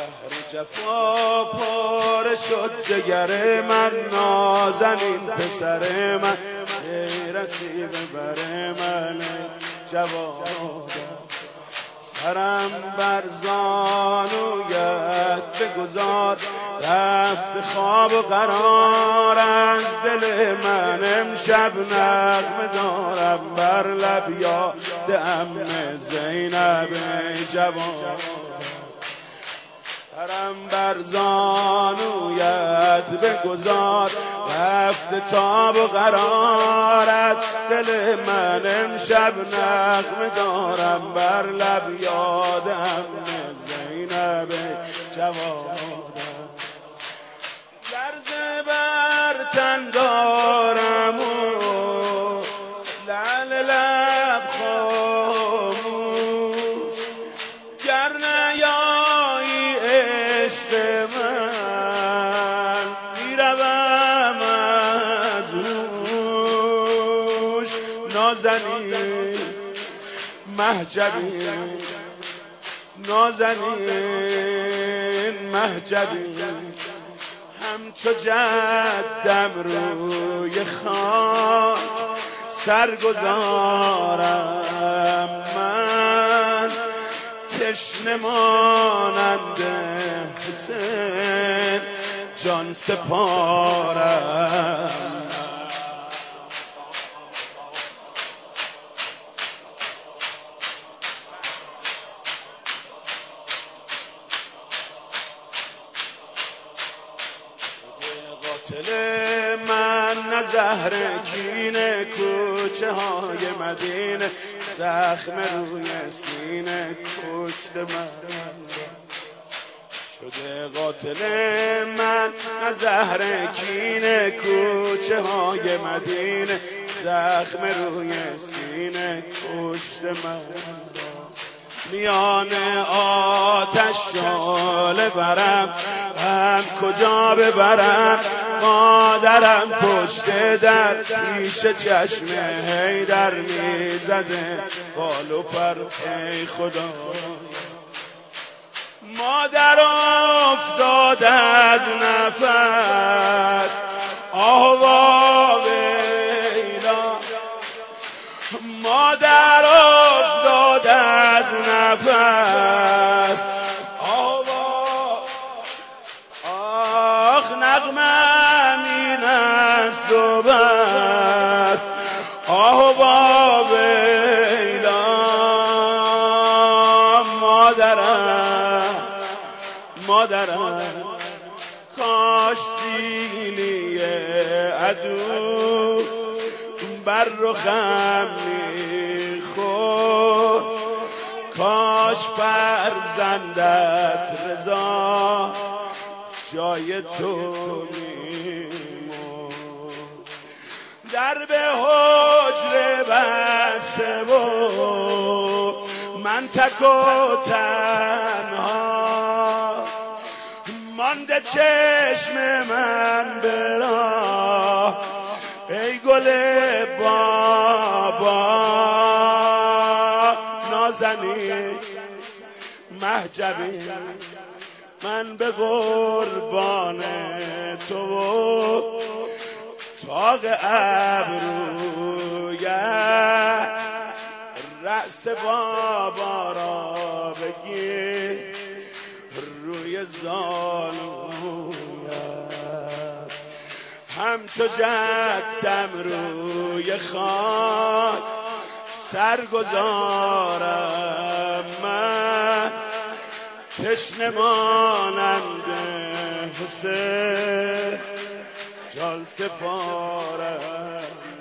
جفا پاره شد جگر من، نازنین پسر من، رسی به بر من جواد. سرم بر زانویت بگذار، رفت خواب و قرار از دل من. امشب نغمه دارم بر لب یاد عم زینب جواد. سرم بر زانویت بگذار، رفت تاب و قرار از دل من. امشب نغمه دارم بر لب یاد عم زینب جواد. لرزه بر تن دارم و لعل لب خاموش، گر نیایی عشق من، میروم از روش. نازنین مهجبی، نازنین مهجبی، همچو جدم روی خاک سرگذارم من. تشنه مانند حسین جان سپارم. قاتل من نه زهر کینه، کوچه های مدینه زخم روی سینه کشت من. شده قاتل من نه زهر کینه، کوچه های مدینه زخم روی سینه کشت من. میان آتش شعله برم، هم کجا ببرم مادرم پشت در، پیش چشم حیدر میزده بال و پر. ای خدا مادر افتاد از نفس، آه وا ویلا. مادر افتاد از نفس، آخ نغمه این است و بس. آه با ویلا مادرم، کاش سیلی عدو بر رخم میخورد، کاش فرزندت رضا جای تو میمرد. در به حجره بسته و من تک و تنها، مانده چشم من به راه. ای گل بابا نازنین مهجبی، من به قربان تو تاق ابرویت، رأس بابا را بگیر روی زانویت. همچو جدم روی خاک سرگذارم من. تشنه مانند حسین جان سپارم.